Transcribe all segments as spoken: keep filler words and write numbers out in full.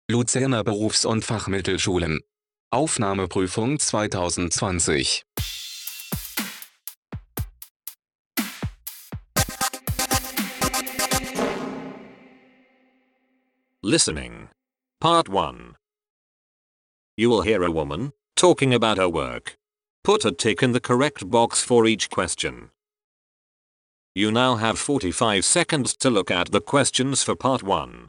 Luzerner Berufs- und Fachmittelschulen. Aufnahmeprüfung zweitausendzwanzig. Listening. Part one. You will hear a woman talking about her work. Put a tick in the correct box for each question. You now have forty-five seconds to look at the questions for part one.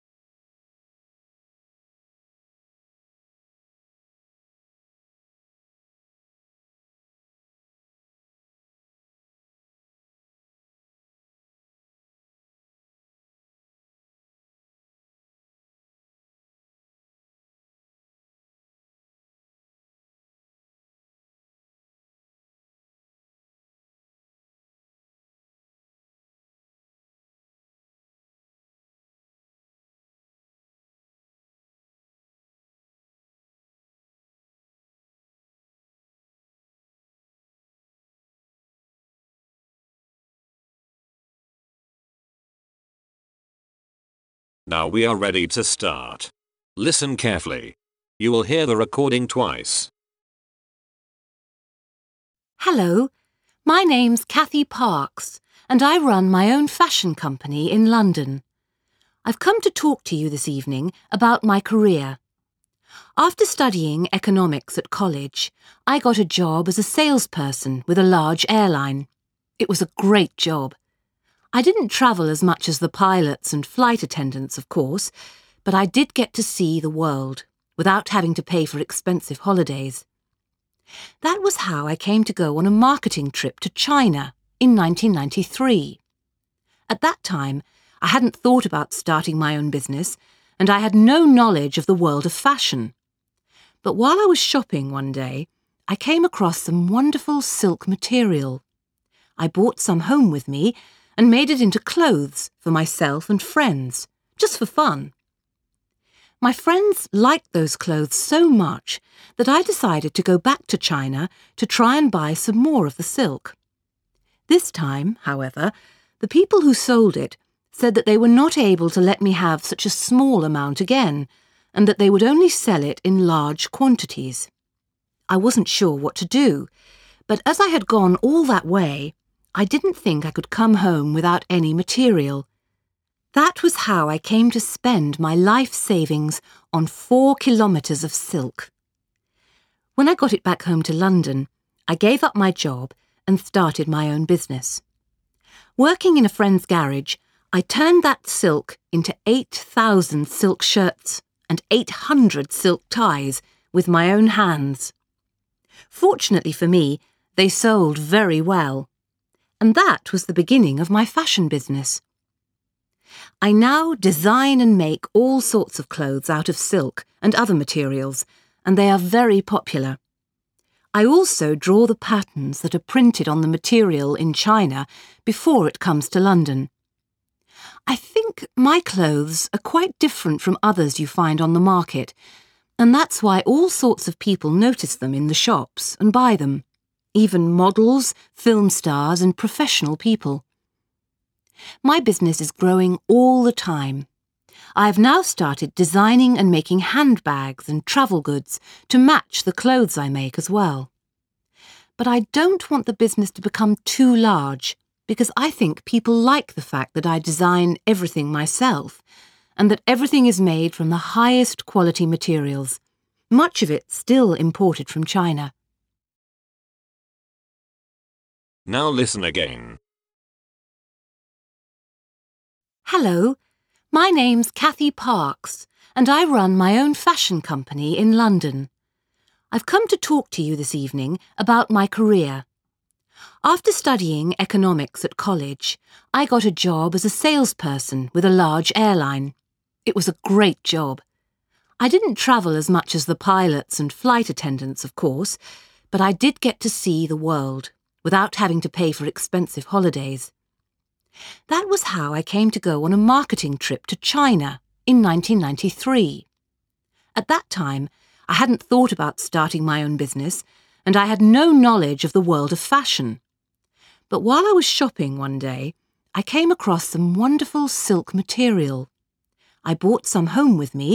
Now we are ready to start. Listen carefully. You will hear the recording twice. Hello, my name's Kathy Parks and I run my own fashion company in London. I've come to talk to you this evening about my career. After studying economics at college, I got a job as a salesperson with a large airline. It was a great job. I didn't travel as much as the pilots and flight attendants, of course, but I did get to see the world without having to pay for expensive holidays. That was how I came to go on a marketing trip to China in nineteen ninety-three. At that time, I hadn't thought about starting my own business, and I had no knowledge of the world of fashion. But while I was shopping one day, I came across some wonderful silk material. I bought some home with me and made it into clothes for myself and friends, just for fun. My friends liked those clothes so much that I decided to go back to China to try and buy some more of the silk. This time, however, the people who sold it said that they were not able to let me have such a small amount again, and that they would only sell it in large quantities. I wasn't sure what to do, but as I had gone all that way, I didn't think I could come home without any material. That was how I came to spend my life savings on four kilometres of silk. When I got it back home to London, I gave up my job and started my own business. Working in a friend's garage, I turned that silk into eight thousand silk shirts and eight hundred silk ties with my own hands. Fortunately for me, they sold very well. And that was the beginning of my fashion business. I now design and make all sorts of clothes out of silk and other materials, and they are very popular. I also draw the patterns that are printed on the material in China before it comes to London. I think my clothes are quite different from others you find on the market, and that's why all sorts of people notice them in the shops and buy them. Even models, film stars and professional people. My business is growing all the time. I have now started designing and making handbags and travel goods to match the clothes I make as well. But I don't want the business to become too large because I think people like the fact that I design everything myself and that everything is made from the highest quality materials, much of it still imported from China. Now listen again. Hello, my name's Kathy Parks and I run my own fashion company in London. I've come to talk to you this evening about my career. After studying economics at college, I got a job as a salesperson with a large airline. It was a great job. I didn't travel as much as the pilots and flight attendants, of course, but I did get to see the world without having to pay for expensive holidays. That was how I came to go on a marketing trip to China in nineteen ninety-three. At that time, I hadn't thought about starting my own business, and I had no knowledge of the world of fashion. But while I was shopping one day, I came across some wonderful silk material. I bought some home with me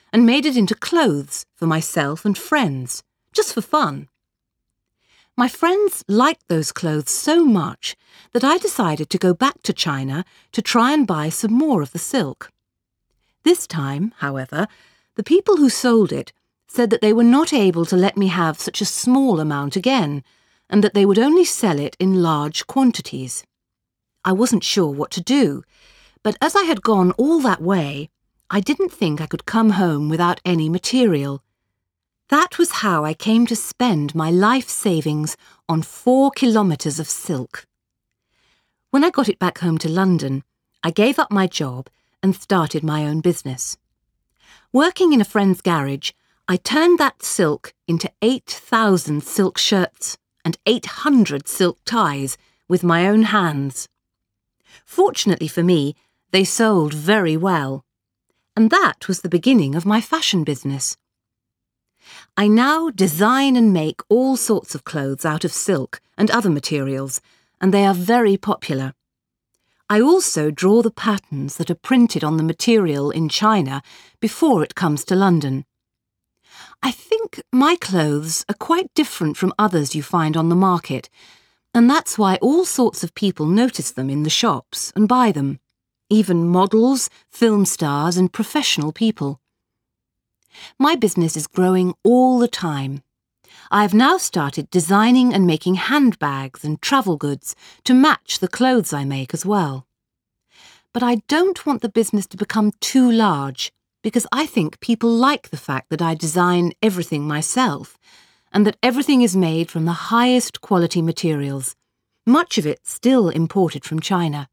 and made it into clothes for myself and friends, just for fun. My friends liked those clothes so much that I decided to go back to China to try and buy some more of the silk. This time, however, the people who sold it said that they were not able to let me have such a small amount again, and that they would only sell it in large quantities. I wasn't sure what to do, but as I had gone all that way, I didn't think I could come home without any material. That was how I came to spend my life savings on four kilometres of silk. When I got it back home to London, I gave up my job and started my own business. Working in a friend's garage, I turned that silk into eight thousand silk shirts and eight hundred silk ties with my own hands. Fortunately for me, they sold very well, and that was the beginning of my fashion business. I now design and make all sorts of clothes out of silk and other materials, and they are very popular. I also draw the patterns that are printed on the material in China before it comes to London. I think my clothes are quite different from others you find on the market, and that's why all sorts of people notice them in the shops and buy them, even models, film stars and professional people. My business is growing all the time. I have now started designing and making handbags and travel goods to match the clothes I make as well. But I don't want the business to become too large, because I think people like the fact that I design everything myself and that everything is made from the highest quality materials, much of it still imported from China.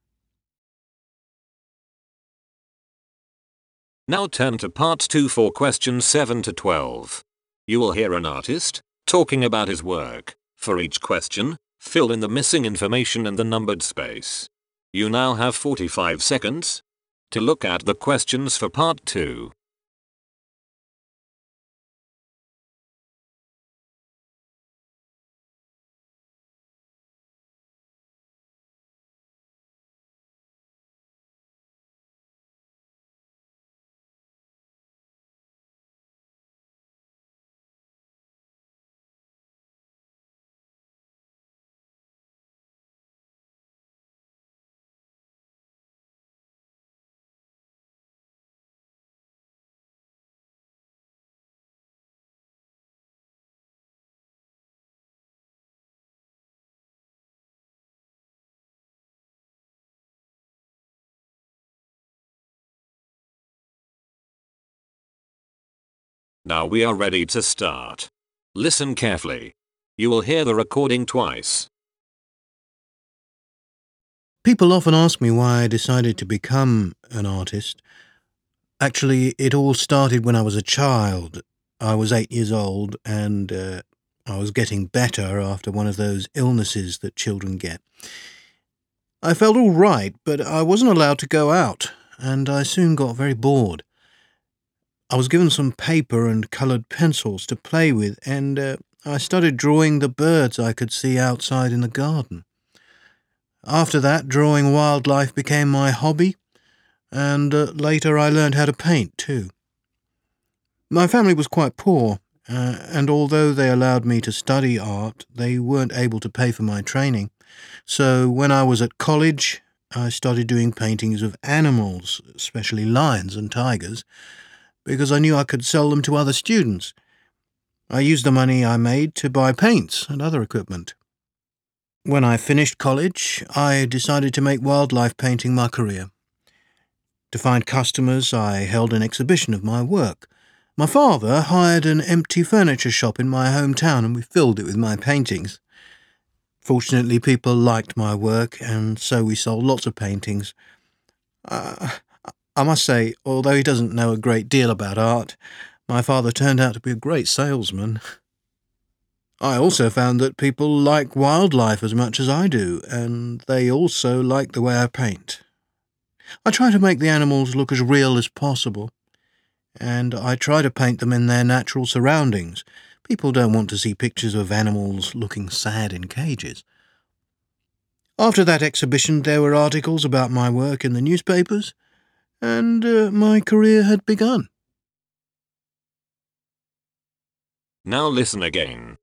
Now turn to part two for questions seven to twelve. You will hear an artist talking about his work. For each question, fill in the missing information in the numbered space. You now have forty-five seconds to look at the questions for part two. Now we are ready to start. Listen carefully. You will hear the recording twice. People often ask me why I decided to become an artist. Actually, it all started when I was a child. I was eight years old and uh, I was getting better after one of those illnesses that children get. I felt all right, but I wasn't allowed to go out, and I soon got very bored. I was given some paper and coloured pencils to play with, and uh, I started drawing the birds I could see outside in the garden. After that, drawing wildlife became my hobby, and uh, later I learned how to paint too. My family was quite poor, uh, and although they allowed me to study art, they weren't able to pay for my training. So when I was at college, I started doing paintings of animals, especially lions and tigers, because I knew I could sell them to other students. I used the money I made to buy paints and other equipment. When I finished college, I decided to make wildlife painting my career. To find customers, I held an exhibition of my work. My father hired an empty furniture shop in my hometown and we filled it with my paintings. Fortunately, people liked my work, and so we sold lots of paintings. Uh, I must say, although he doesn't know a great deal about art, my father turned out to be a great salesman. I also found that people like wildlife as much as I do, and they also like the way I paint. I try to make the animals look as real as possible, and I try to paint them in their natural surroundings. People don't want to see pictures of animals looking sad in cages. After that exhibition, there were articles about my work in the newspapers, and uh, my career had begun. Now listen again.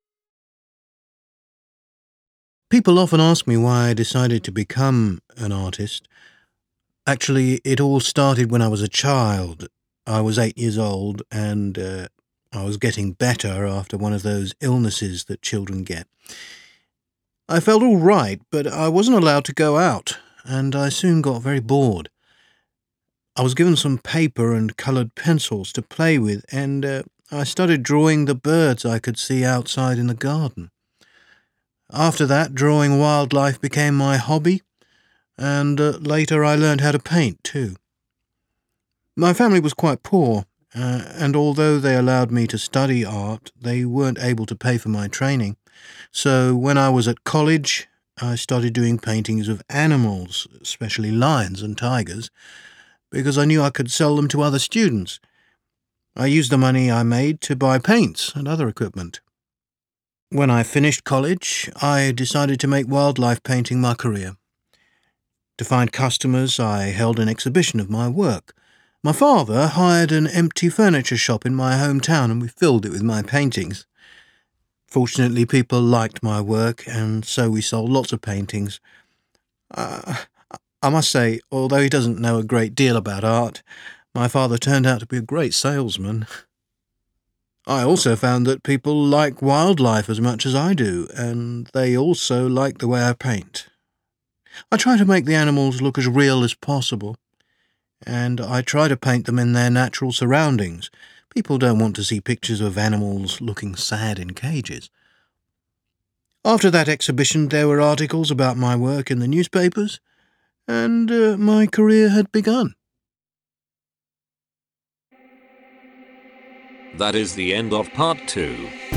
People often ask me why I decided to become an artist. Actually, it all started when I was a child. I was eight years old and uh, I was getting better after one of those illnesses that children get. I felt all right, but I wasn't allowed to go out, and I soon got very bored. I was given some paper and coloured pencils to play with, and uh, I started drawing the birds I could see outside in the garden. After that, drawing wildlife became my hobby, and uh, later I learned how to paint too. My family was quite poor, uh, and although they allowed me to study art, they weren't able to pay for my training. So when I was at college, I started doing paintings of animals, especially lions and tigers, because I knew I could sell them to other students. I used the money I made to buy paints and other equipment. When I finished college, I decided to make wildlife painting my career. To find customers, I held an exhibition of my work. My father hired an empty furniture shop in my hometown and we filled it with my paintings. Fortunately, people liked my work, and so we sold lots of paintings. Uh, I must say, although he doesn't know a great deal about art, my father turned out to be a great salesman. I also found that people like wildlife as much as I do, and they also like the way I paint. I try to make the animals look as real as possible, and I try to paint them in their natural surroundings. People don't want to see pictures of animals looking sad in cages. After that exhibition, there were articles about my work in the newspapers, and uh, my career had begun. That is the end of part two.